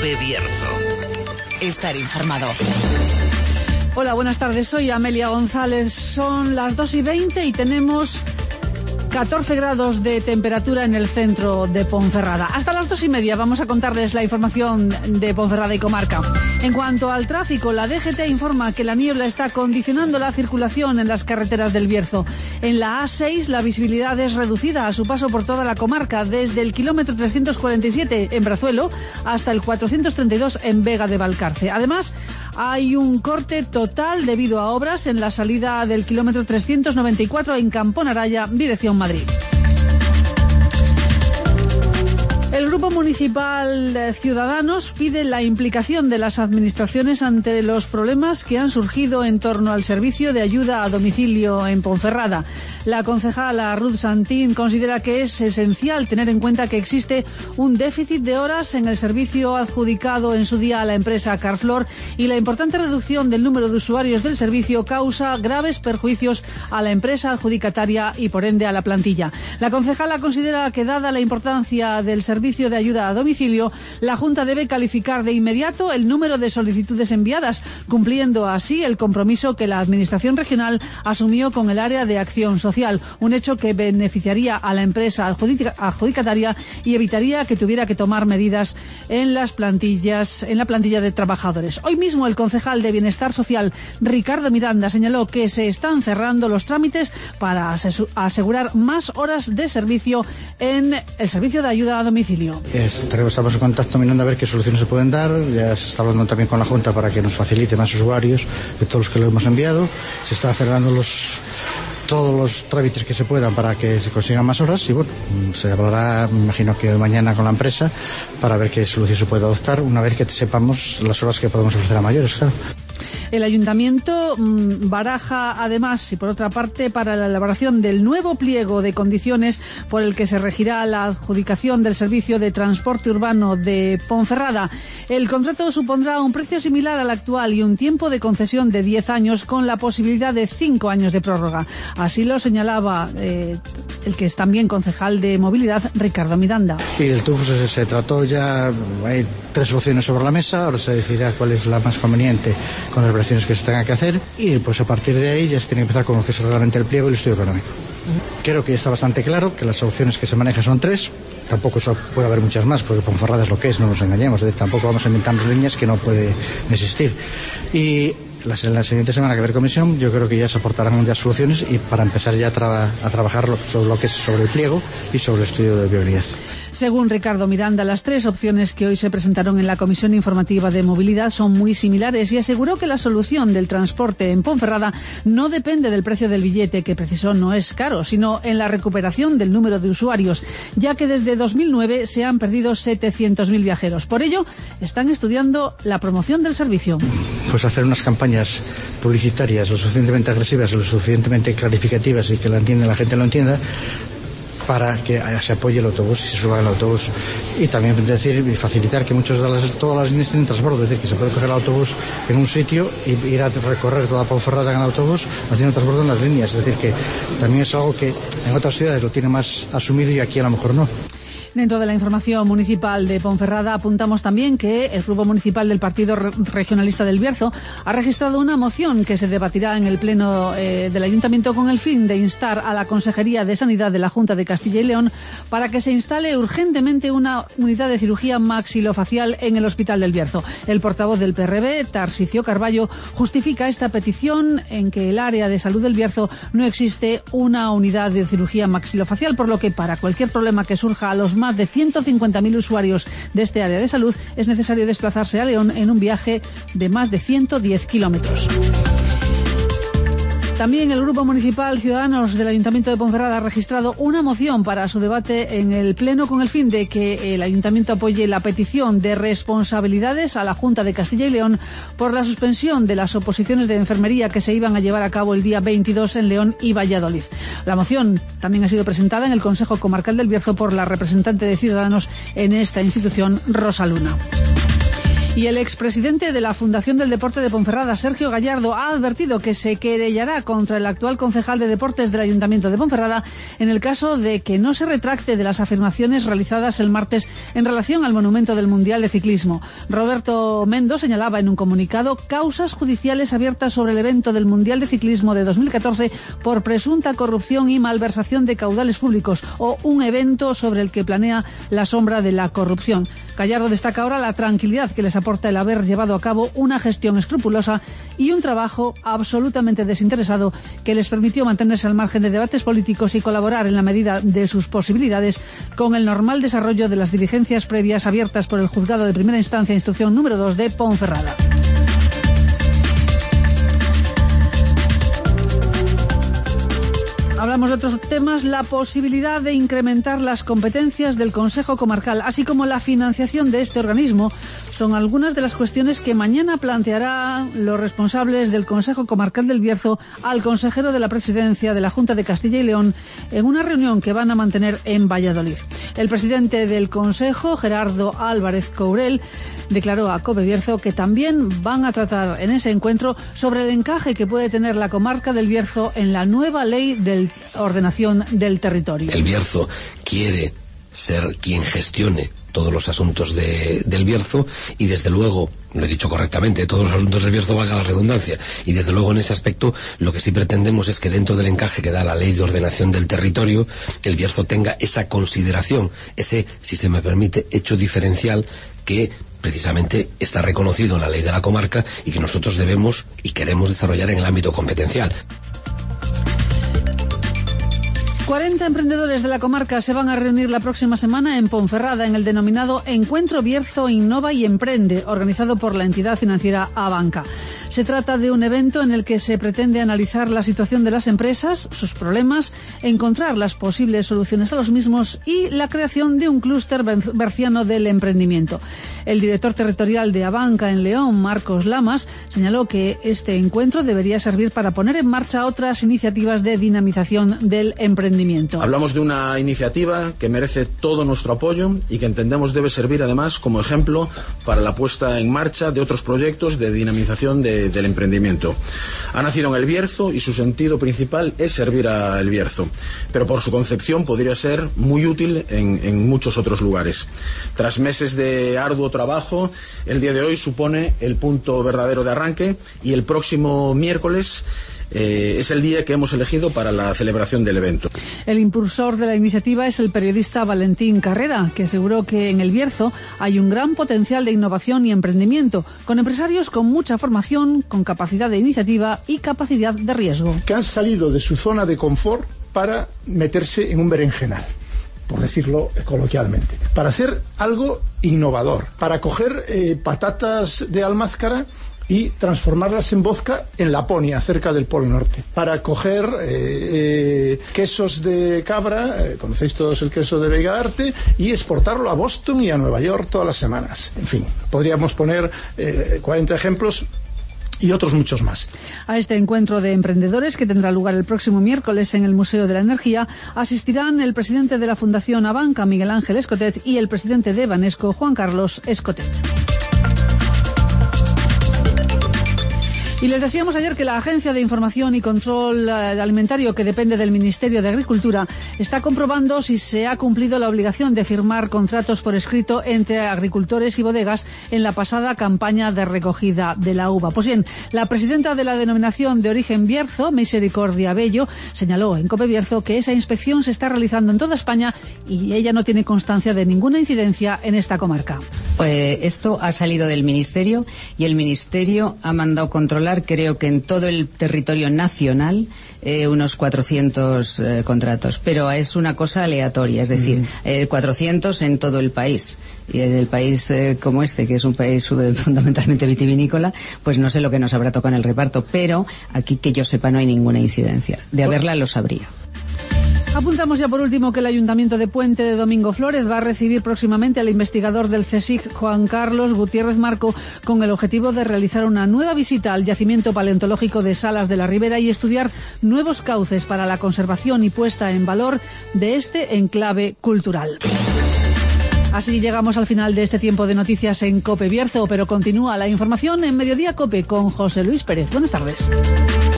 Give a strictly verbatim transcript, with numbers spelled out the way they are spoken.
F. Bierzo. Estar informado. Hola, buenas tardes. Soy Amelia González. Son las dos y veinte y tenemos catorce grados de temperatura en el centro de Ponferrada. Hasta las dos y media vamos a contarles la información de Ponferrada y comarca. En cuanto al tráfico, la D G T informa que la niebla está condicionando la circulación en las carreteras del Bierzo. En la A seis la visibilidad es reducida a su paso por toda la comarca, desde el kilómetro trescientos cuarenta y siete en Brazuelo hasta el cuatrocientos treinta y dos en Vega de Valcarce. Además, hay un corte total debido a obras en la salida del kilómetro trescientos noventa y cuatro en Camponaraya, dirección Madrid. El Grupo Municipal Ciudadanos pide la implicación de las administraciones ante los problemas que han surgido en torno al servicio de ayuda a domicilio en Ponferrada. La concejala Ruth Santín considera que es esencial tener en cuenta que existe un déficit de horas en el servicio adjudicado en su día a la empresa Carflor y la importante reducción del número de usuarios del servicio causa graves perjuicios a la empresa adjudicataria y por ende a la plantilla. La concejala considera que, dada la importancia del servicio servicio de ayuda a domicilio, la Junta debe calificar de inmediato el número de solicitudes enviadas, cumpliendo así el compromiso que la Administración regional asumió con el área de acción social, un hecho que beneficiaría a la empresa adjudicataria y evitaría que tuviera que tomar medidas en las plantillas, en la plantilla de trabajadores. Hoy mismo el concejal de Bienestar Social, Ricardo Miranda, señaló que se están cerrando los trámites para asegurar más horas de servicio en el servicio de ayuda a domicilio. Estamos en contacto mirando a ver qué soluciones se pueden dar. Ya se está hablando también con la Junta para que nos facilite más usuarios de todos los que lo hemos enviado. Se está cerrando los todos los trámites que se puedan para que se consigan más horas y bueno, se hablará, me imagino que mañana con la empresa para ver qué solución se puede adoptar una vez que sepamos las horas que podemos ofrecer a mayores, claro. El Ayuntamiento mmm, baraja además, y por otra parte, para la elaboración del nuevo pliego de condiciones por el que se regirá la adjudicación del servicio de transporte urbano de Ponferrada. El contrato supondrá un precio similar al actual y un tiempo de concesión de diez años con la posibilidad de cinco años de prórroga. Así lo señalaba eh, el que es también concejal de movilidad, Ricardo Miranda. Y del tubo se, se trató ya, hay tres soluciones sobre la mesa, ahora se decidirá cuál es la más conveniente con las operaciones que se tengan que hacer y pues a partir de ahí ya se tiene que empezar con lo que es realmente el pliego y el estudio económico. Uh-huh. Creo que ya está bastante claro que las soluciones que se manejan son tres, tampoco eso puede haber muchas más porque Ponferrada es lo que es, no nos engañemos, ¿eh? Tampoco vamos a inventarnos líneas que no puede existir. Y la, la siguiente semana que haber comisión yo creo que ya se aportarán ya soluciones y para empezar ya a, tra- a trabajar sobre lo que es sobre el pliego y sobre el estudio de viabilidad. Según Ricardo Miranda, las tres opciones que hoy se presentaron en la Comisión Informativa de Movilidad son muy similares y aseguró que la solución del transporte en Ponferrada no depende del precio del billete, que precisó no es caro, sino en la recuperación del número de usuarios, ya que desde dos mil nueve se han perdido setecientos mil viajeros. Por ello, están estudiando la promoción del servicio. Pues hacer unas campañas publicitarias lo suficientemente agresivas, lo suficientemente clarificativas y que la entienda, la gente lo entienda, para que se apoye el autobús y se suba el autobús y también decir y facilitar que muchos de las, todas las líneas tienen transporte, es decir, que se puede coger el autobús en un sitio y ir a recorrer toda Ponferrada en el autobús haciendo transporte en las líneas, es decir, que también es algo que en otras ciudades lo tiene más asumido y aquí a lo mejor no. Dentro de la información municipal de Ponferrada apuntamos también que el Grupo Municipal del Partido Regionalista del Bierzo ha registrado una moción que se debatirá en el Pleno eh, del Ayuntamiento con el fin de instar a la Consejería de Sanidad de la Junta de Castilla y León para que se instale urgentemente una unidad de cirugía maxilofacial en el Hospital del Bierzo. El portavoz del P R B, Tarsicio Carballo, justifica esta petición en que el área de salud del Bierzo no existe una unidad de cirugía maxilofacial, por lo que para cualquier problema que surja a los más de ciento cincuenta mil usuarios de este área de salud es necesario desplazarse a León en un viaje de más de ciento diez kilómetros. También el Grupo Municipal Ciudadanos del Ayuntamiento de Ponferrada ha registrado una moción para su debate en el Pleno con el fin de que el Ayuntamiento apoye la petición de responsabilidades a la Junta de Castilla y León por la suspensión de las oposiciones de enfermería que se iban a llevar a cabo el día veintidós en León y Valladolid. La moción también ha sido presentada en el Consejo Comarcal del Bierzo por la representante de Ciudadanos en esta institución, Rosa Luna. Y el expresidente de la Fundación del Deporte de Ponferrada, Sergio Gallardo, ha advertido que se querellará contra el actual concejal de deportes del Ayuntamiento de Ponferrada en el caso de que no se retracte de las afirmaciones realizadas el martes en relación al monumento del Mundial de Ciclismo. Roberto Mendo señalaba en un comunicado causas judiciales abiertas sobre el evento del Mundial de Ciclismo de dos mil catorce por presunta corrupción y malversación de caudales públicos, o un evento sobre el que planea la sombra de la corrupción. Gallardo destaca ahora la tranquilidad que les aporta el haber llevado a cabo una gestión escrupulosa y un trabajo absolutamente desinteresado que les permitió mantenerse al margen de debates políticos y colaborar en la medida de sus posibilidades con el normal desarrollo de las diligencias previas abiertas por el Juzgado de Primera Instancia Instrucción número dos de Ponferrada. Hablamos de otros temas, la posibilidad de incrementar las competencias del Consejo Comarcal, así como la financiación de este organismo, son algunas de las cuestiones que mañana plantearán los responsables del Consejo Comarcal del Bierzo al consejero de la Presidencia de la Junta de Castilla y León en una reunión que van a mantener en Valladolid. El presidente del Consejo, Gerardo Álvarez Courel, declaró a COPE Bierzo que también van a tratar en ese encuentro sobre el encaje que puede tener la comarca del Bierzo en la nueva ley de ordenación del territorio. El Bierzo quiere ser quien gestione todos los asuntos de, del Bierzo y desde luego, lo he dicho correctamente, todos los asuntos del Bierzo, valga la redundancia, y desde luego en ese aspecto lo que sí pretendemos es que dentro del encaje que da la ley de ordenación del territorio, el Bierzo tenga esa consideración, ese, si se me permite, hecho diferencial que precisamente está reconocido en la ley de la comarca y que nosotros debemos y queremos desarrollar en el ámbito competencial. cuarenta emprendedores de la comarca se van a reunir la próxima semana en Ponferrada en el denominado Encuentro Bierzo Innova y Emprende, organizado por la entidad financiera Abanca. Se trata de un evento en el que se pretende analizar la situación de las empresas, sus problemas, encontrar las posibles soluciones a los mismos y la creación de un clúster berciano del emprendimiento. El director territorial de Abanca en León, Marcos Lamas, señaló que este encuentro debería servir para poner en marcha otras iniciativas de dinamización del emprendimiento. Hablamos de una iniciativa que merece todo nuestro apoyo y que entendemos debe servir además como ejemplo para la puesta en marcha de otros proyectos de dinamización de, del emprendimiento. Ha nacido en el Bierzo y su sentido principal es servir al Bierzo, pero por su concepción podría ser muy útil en, en muchos otros lugares. Tras meses de arduo trabajo, el día de hoy supone el punto verdadero de arranque y el próximo miércoles Eh, es el día que hemos elegido para la celebración del evento. El impulsor de la iniciativa es el periodista Valentín Carrera, que aseguró que en el Bierzo hay un gran potencial de innovación y emprendimiento, con empresarios con mucha formación, con capacidad de iniciativa y capacidad de riesgo. Que han salido de su zona de confort para meterse en un berenjenal, por decirlo coloquialmente, para hacer algo innovador, para coger eh, patatas de almázcara y transformarlas en vodka en Laponia, cerca del Polo Norte, para coger eh, eh, quesos de cabra, eh, conocéis todos el queso de Vega Arte, y exportarlo a Boston y a Nueva York todas las semanas. En fin, podríamos poner eh, cuarenta ejemplos y otros muchos más. A este encuentro de emprendedores, que tendrá lugar el próximo miércoles en el Museo de la Energía, asistirán el presidente de la Fundación Abanca, Miguel Ángel Escotet, y el presidente de Banesco, Juan Carlos Escotet. Y les decíamos ayer que la Agencia de Información y Control Alimentario, que depende del Ministerio de Agricultura, está comprobando si se ha cumplido la obligación de firmar contratos por escrito entre agricultores y bodegas en la pasada campaña de recogida de la uva. Pues bien, la presidenta de la denominación de origen Bierzo, Misericordia Bello, señaló en COPE Bierzo que esa inspección se está realizando en toda España y ella no tiene constancia de ninguna incidencia en esta comarca. Eh, esto ha salido del Ministerio y el Ministerio ha mandado controlar, creo que en todo el territorio nacional, eh, unos cuatrocientos eh, contratos, pero es una cosa aleatoria, es decir, mm. eh, cuatrocientos en todo el país. Y en el país eh, como este, que es un país eh, fundamentalmente vitivinícola, pues no sé lo que nos habrá tocado en el reparto, pero aquí que yo sepa no hay ninguna incidencia. De haberla lo sabría. Apuntamos ya por último que el Ayuntamiento de Puente de Domingo Flórez va a recibir próximamente al investigador del CSIC, Juan Carlos Gutiérrez Marco, con el objetivo de realizar una nueva visita al yacimiento paleontológico de Salas de la Ribera y estudiar nuevos cauces para la conservación y puesta en valor de este enclave cultural. Así llegamos al final de este tiempo de noticias en COPE Bierzo, pero continúa la información en Mediodía COPE con José Luis Pérez. Buenas tardes.